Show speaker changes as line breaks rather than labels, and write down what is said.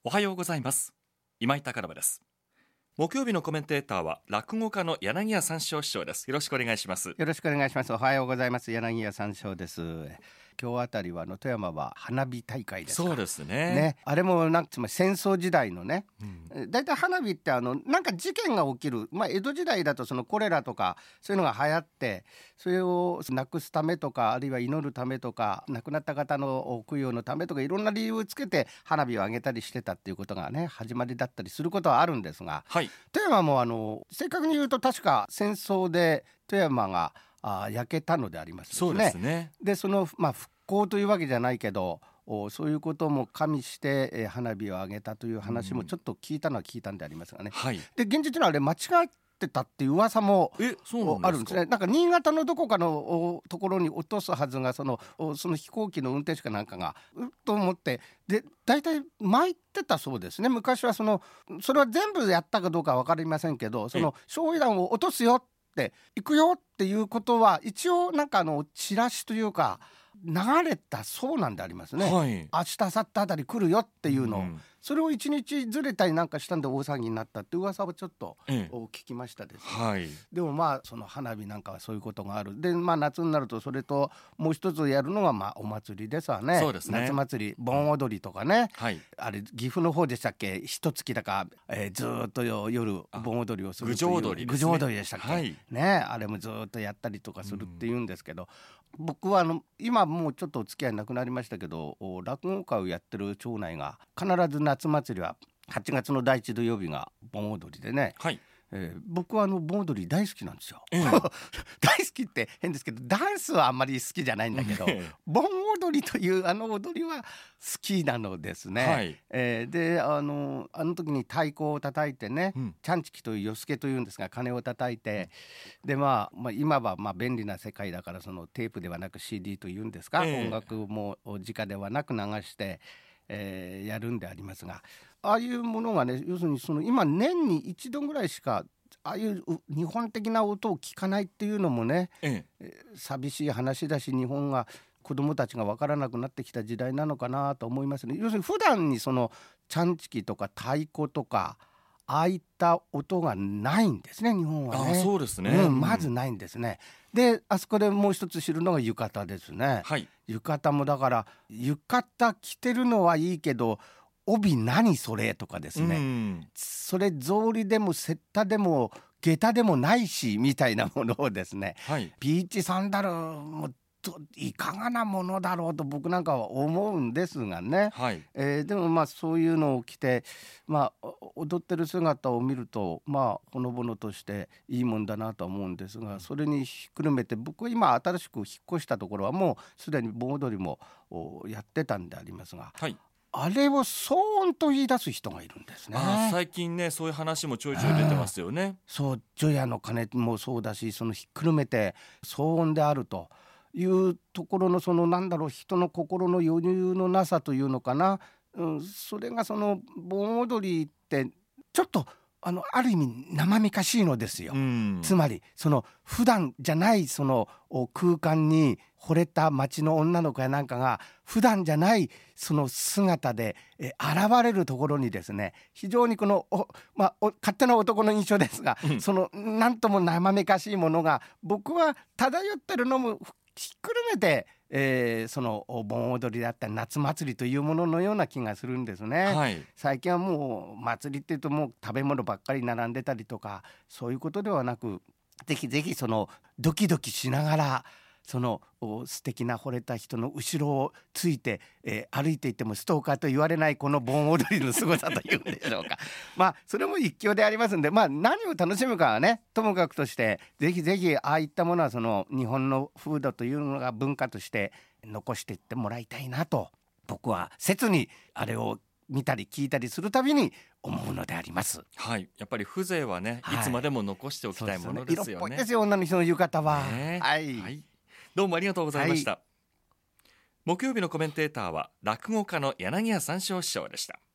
おはようございます。今井隆信です。木曜日のコメンテーターは落語家の柳家三笑師匠です。よろしくお願いします。
よろしくお願いします。おはようございます。柳家三笑です。今日あたりは富山は花火大会ですか。
そうですね。
あれもなんかつまり戦争時代のね、だいたい花火ってなんか事件が起きる、江戸時代だとそのコレラとかそういうのが流行って、それをなくすためとか、あるいは祈るためとか、亡くなった方の供養のためとか、いろんな理由をつけて花火を上げたりしてたっていうことがね、始まりだったりすることはあるんですが、
はい、
富山も正確に言うと確か戦争で富山が焼けたのでありますね。
そうですね。
でその、復興というわけじゃないけど、そういうことも加味して、花火を上げたという話もちょっと聞いたのは聞いたんでありますがね、
はい、
で現実にはあれ間違ってたっていう噂もあるんですね。なんか新潟のどこかのところに落とすはずがその飛行機の運転手かなんかがと思って、で大体巻いてたそうですね。昔はそれは全部やったかどうかは分かりませんけど、その焼夷弾を落とすよって行くよっていうことは一応なんかチラシというか流れたそうなんでありますね、
はい、
明日明後日あたり来るよっていうのを、それを一日ずれたりなんかしたんで大騒ぎになったって噂をちょっと聞きましたですね、
はい、
でもその花火なんかはそういうことがある。で夏になるとそれともう一つやるのがお祭りですわね。
そうですね。
夏祭り、盆踊りとかね、
はい、
あれ岐阜の方でしたっけ、一月だか、ずっと夜盆踊りをするという
郡上踊りですね。
郡上踊りでしたっけ、
はい
ね、あれもずっとやったりとかするっていうんですけど、僕は今もうちょっとお付き合いなくなりましたけど、落語会をやってる町内が必ず夏祭りは8月の第一土曜日が盆踊りでね、
はい、
僕は盆踊り大好きなんですよ、大好きって変ですけど、ダンスはあんまり好きじゃないんだけど盆踊りという踊りは好きなのですね、
はい、
であの時に太鼓を叩いてね、ちゃんちきというよすけというんですが、鐘を叩いて、で今は便利な世界だから、そのテープではなく CD というんですか、音楽も直ではなく流してやるんでありますが、ああいうものがね、要するに今年に一度ぐらいしかああいう日本的な音を聞かないっていうのもね、寂しい話だし、日本が子どもたちが分からなくなってきた時代なのかなと思いますね。要するに普段にちゃんちきとか太鼓とかああいった音がないんですね、日本はね。
そうですね、
まずないんですね。であそこでもう一つ知るのが浴衣ですね、
はい、
浴衣もだから浴衣着てるのはいいけど、帯何それとかですね、それ草履でも雪駄でも下駄でもないしみたいなものをですね、ビーチサンダルもいかがなものだろうと僕なんかは思うんですがね、でもそういうのを着て、踊ってる姿を見るとほのぼのとしていいもんだなと思うんですが、それにひっくるめて僕は今新しく引っ越したところはもうすでに盆踊りもやってたんでありますが、あれを騒音と言い出す人がいるんですね。
最近ね、そういう話もちょいちょい出てますよね。
そう除夜の鐘もそうだし、そのひっくるめて騒音であるというところの人の心の余裕のなさというのかな、それが盆踊りってちょっとある意味生めかしいのですよ。つまり普段じゃない空間に惚れた町の女の子やなんかが普段じゃない姿で現れるところにですね、非常に勝手な男の印象ですが、なんとも生めかしいものが僕は漂ってるのもひっくるめて、盆踊りだったり夏祭りというもののような気がするんですね、最近はもう祭りっていうともう食べ物ばっかり並んでたりとか、そういうことではなく、ぜひぜひドキドキしながら素敵な惚れた人の後ろをついて、歩いていってもストーカーと言われないこの盆踊りの凄さというんでしょうかそれも一興でありますんで、何を楽しむかはねともかくとして、ぜひぜひああいったものは日本の風土というのが文化として残していってもらいたいなと、僕は切にあれを見たり聞いたりするたびに思うのであります。
やっぱり風情はね、いつまでも残しておきたいものですよね。
色っぽいですよ、女の人の浴衣は、
どうもありがとうございました、木曜日のコメンテーターは落語家の柳家三笑師匠でした。